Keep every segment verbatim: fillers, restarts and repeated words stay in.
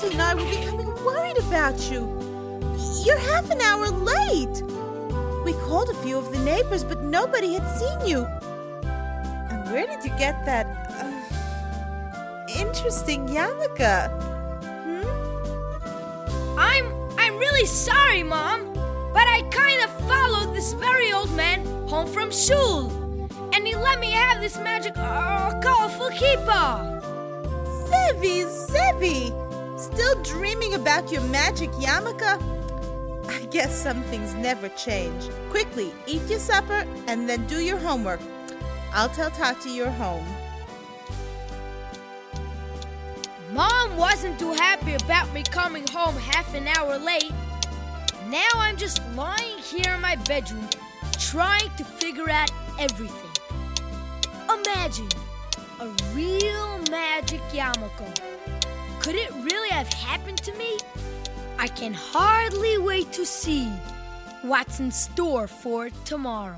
Tati and I were becoming worried about you. You're half an hour late. We called a few of the neighbors, but nobody had seen you. And where did you get that uh, interesting yarmulke? Hmm? I'm I'm really sorry, Mom, but I kind of followed this very old man home from shul, and he let me have this magic uh, colorful kippah. Zevi, Zevi! Still dreaming about your magic yarmulke? I guess some things never change. Quickly, eat your supper and then do your homework. I'll tell Tati you're home. Mom wasn't too happy about me coming home half an hour late. Now I'm just lying here in my bedroom, trying to figure out everything. Imagine a real magic yarmulke. Could it really have happened to me? I can hardly wait to see what's in store for tomorrow.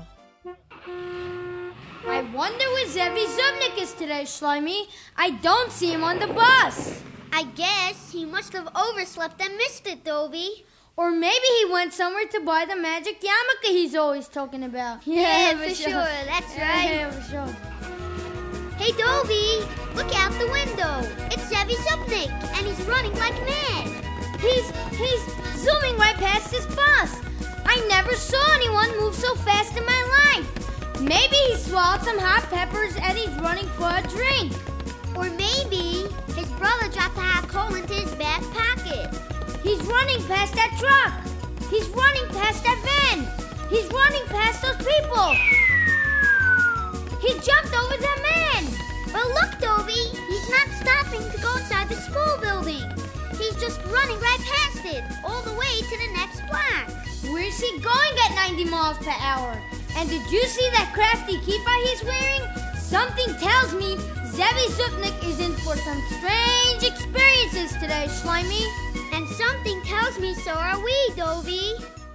I wonder where Zevi Zubnik is today, Shlomi. I don't see him on the bus. I guess he must have overslept and missed it, Dovey. Or maybe he went somewhere to buy the magic yarmulke he's always talking about. Yeah, for sure. That's right. Yeah, for sure. Hey, Dovey, look out the window. It's Zevi Zubnik, and he's running like mad. He's, he's zooming right past this bus. I never saw anyone move so fast in my life. Maybe he swallowed some hot peppers and he's running for a drink. Or maybe his brother dropped a hot coal into his back pocket. He's running past that truck. He's running past that van. He's running past those people. He jumped over the man. But look, Dovey, he's not stopping to go inside the school building. He's just running right past it, all the way to the next block. Where's he going at ninety miles per hour? And did you see that crafty kippah he's wearing? Something tells me Zevi Zubnik is in for some strange experiences today, Shlomi. And something tells me so are we, Dovey.